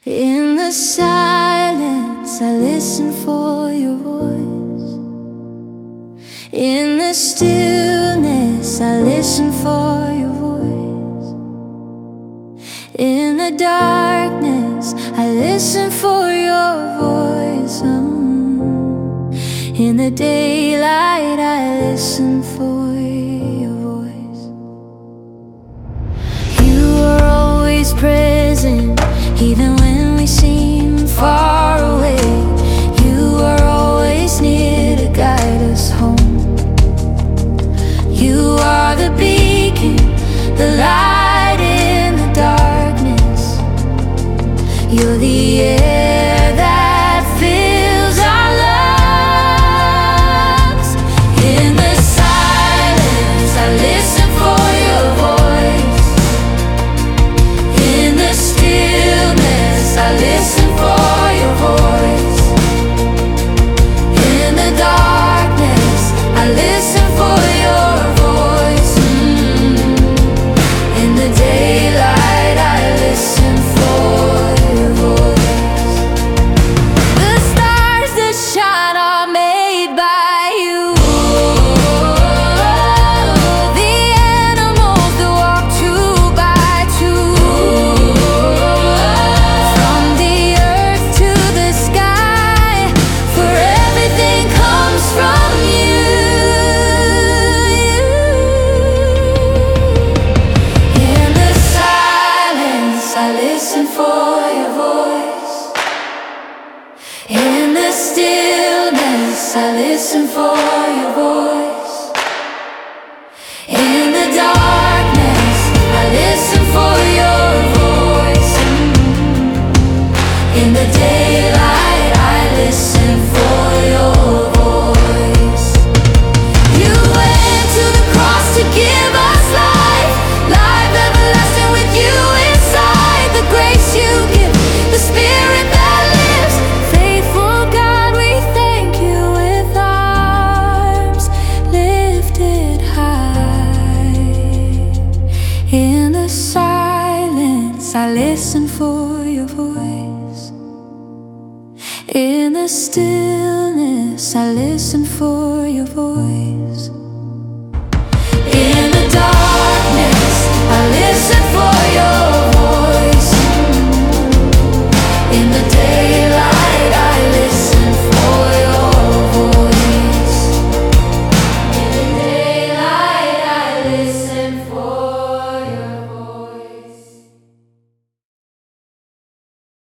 In the silence, I listen for your voice. In the stillness, I listen for your voice. In the darkness, I listen for your voice. In the daylight, I listen for your voice. You are always present, even when we seem far away. You are always near to guide us home. You are the beacon, the light in the darkness. You're the air that fills our lungs. In the silence, I listen for your voice. In the stillness, I listen for your voice. In the darkness, I listen for your voice. In the daylight, I listen for your voice. The stars that shine are made by you. The animals that walk two by two. From the earth to the sky, for everything comes from you. In the silence, I listen for your voice. In the stillness, I listen for your voice. In the darkness, I listen for your voice. In the daylight, I listen for your voice. You went to the cross to give us life, life everlasting with you inside. The grace you give, the spirit that lives. Faithful God, we thank you with arms lifted high. In the silence, I listen for your voice. In the stillness, I listen for your voice.